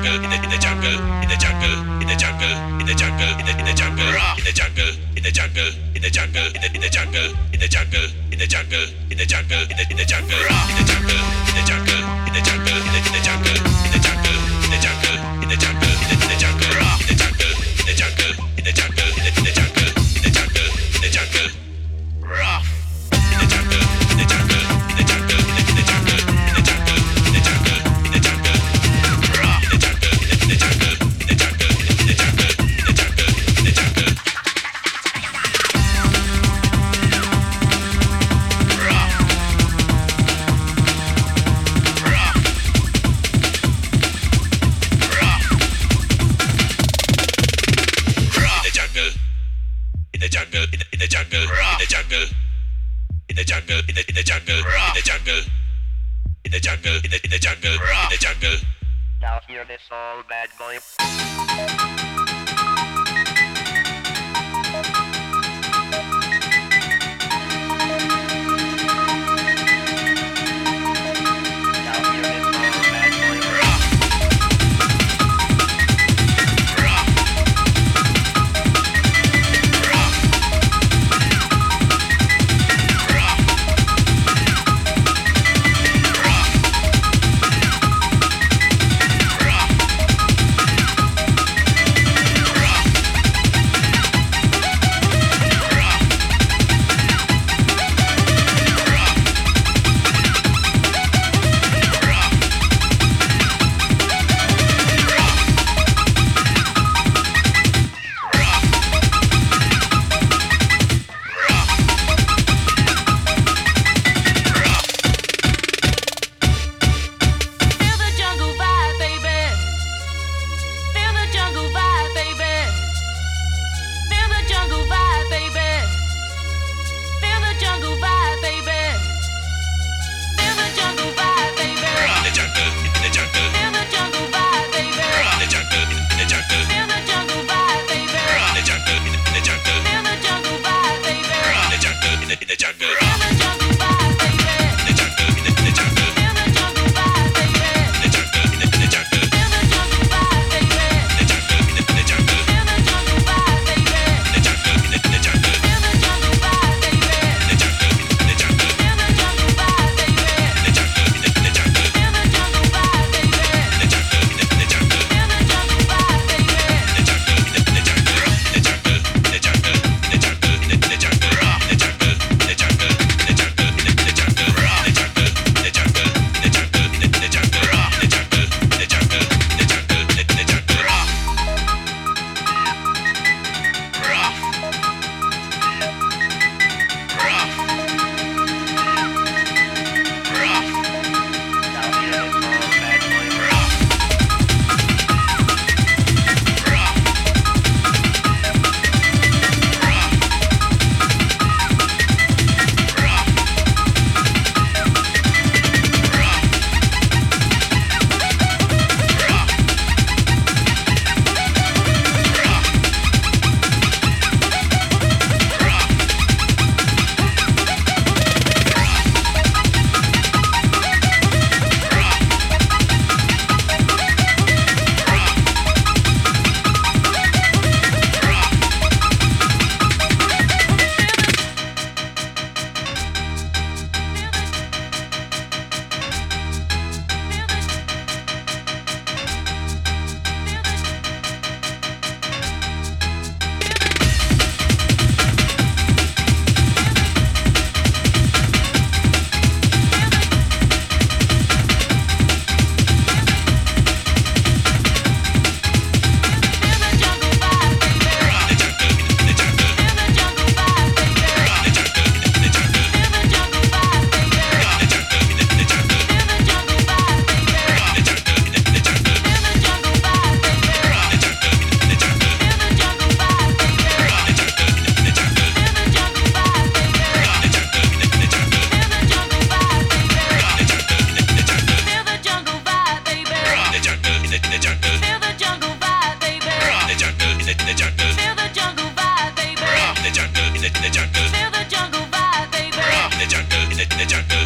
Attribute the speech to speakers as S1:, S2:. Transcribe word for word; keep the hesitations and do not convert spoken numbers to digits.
S1: jungle, in the in the jungle, in the jungle, in the jungle, in the jungle, in the in the jungle, in the jungle, in the jungle, in the jungle, in the in the jungle, in the jungle, in the jungle, in the jungle, in the in the jungle, in the jungle, in the jungle, in the jungle, in the in the jungle, in the jungle, in the jungle, in the jungle, in the in the jungle, in the jungle, in the jungle, in the jungle, in the in the jungle, in the jungle, in the jungle, rough. In the jungle, in the jungle, in the jungle, in the in the jungle, in the jungle, in the jungle, in the jungle, rough. In the jungle, in the jungle, in the jungle, in the jungle, in the jungle, in the jungle. In the jungle, in the in the jungle, in the jungle, in the jungle, in the in the jungle, in the jungle, in the jungle, in the in the jungle, in the jungle.
S2: Now hear this old bad boy.
S1: in the jungle.